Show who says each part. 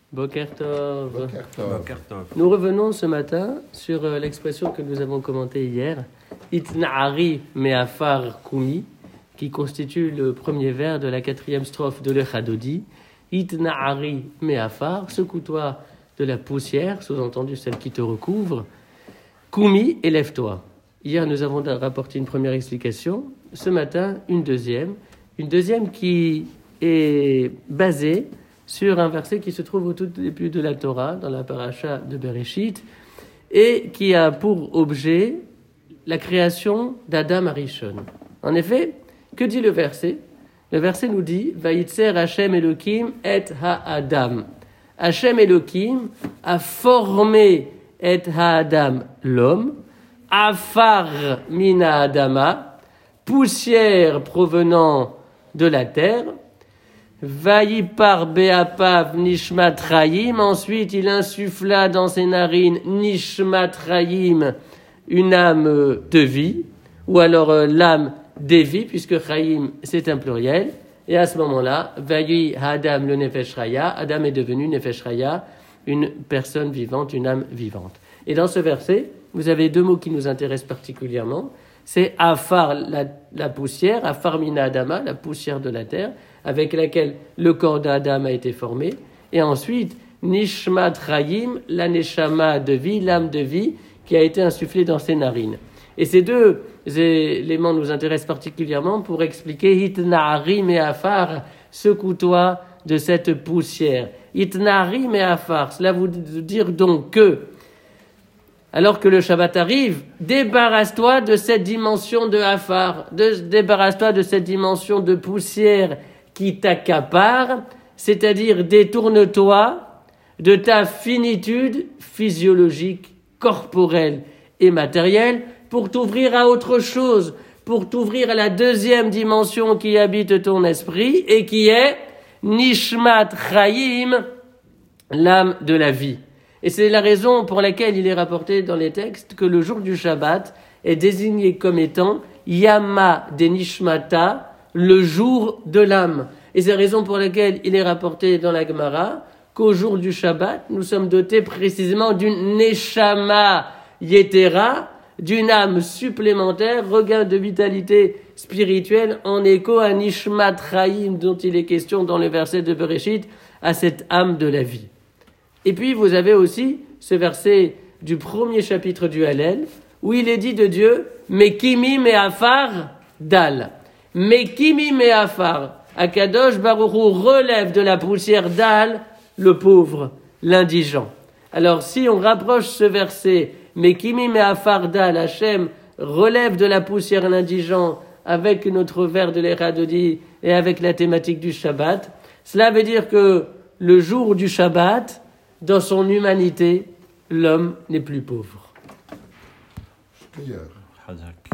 Speaker 1: Boker Tov.
Speaker 2: Boker Tov.
Speaker 3: Boker Tov.
Speaker 1: Nous revenons ce matin sur l'expression que nous avons commentée hier, Itna'ari me'afar kumi, qui constitue le premier vers de la 4e strophe de l'Echadodi. Itna'ari me'afar, secoue-toi de la poussière, sous-entendu celle qui te recouvre. Kumi, élève-toi. Hier, nous avons rapporté une première explication. Ce matin, une deuxième qui est basée sur un verset qui se trouve au tout début de la Torah, dans la paracha de Bereshit, et qui a pour objet la création d'Adam Arishon. En effet, que dit le verset ? Le verset nous dit « Vayitzer Hashem Elohim et ha-Adam ». Hashem Elohim a formé et ha-Adam, l'homme, afar mina Adama, poussière provenant de la terre, Vayipar be'apav nishmat rayim, ensuite il insuffla dans ses narines nishmat rayim, une âme de vie, ou alors l'âme des vies, puisque rayim c'est un pluriel, et à ce moment-là, Vayi Adam le nefesh raya, Adam est devenu nefesh raya, une personne vivante, une âme vivante. Et dans ce verset, vous avez deux mots qui nous intéressent particulièrement, c'est afar, la poussière, afar mina Adama, la poussière de la terre, avec laquelle le corps d'Adam a été formé, et ensuite nishmat rayim, la neshama de vie, l'âme de vie, qui a été insufflée dans ses narines. Et ces deux éléments nous intéressent particulièrement pour expliquer Itna'ari me'afar, secoue-toi de cette poussière. Itna'ari me'afar, cela veut dire donc que, alors que le Shabbat arrive, débarrasse-toi de cette dimension de afar, débarrasse-toi de cette dimension de poussière qui t'accapare, c'est-à-dire détourne-toi de ta finitude physiologique, corporelle et matérielle pour t'ouvrir à autre chose, pour t'ouvrir à la deuxième dimension qui habite ton esprit et qui est Nishmat Chaim, l'âme de la vie. Et c'est la raison pour laquelle il est rapporté dans les textes que le jour du Shabbat est désigné comme étant Yama de Nishmata, le jour de l'âme. Et c'est la raison pour laquelle il est rapporté dans la Gemara qu'au jour du Shabbat, nous sommes dotés précisément d'une Neshama Yetera, d'une âme supplémentaire, regain de vitalité spirituelle en écho à Nishmat Chaim dont il est question dans le verset de Bereshit, à cette âme de la vie. Et puis vous avez aussi ce verset du premier chapitre du Hallel où il est dit de Dieu Mekimi me'afar dal. Mekimi me'afar. Akadosh Baruch Hu relève de la poussière dal le pauvre, l'indigent. Alors si on rapproche ce verset Mekimi me'afar dal, Hashem relève de la poussière l'indigent avec notre vers de l'Echadodi et avec la thématique du Shabbat, cela veut dire que le jour du Shabbat, dans son humanité, l'homme n'est plus pauvre.
Speaker 2: Meilleur.
Speaker 3: Hazak.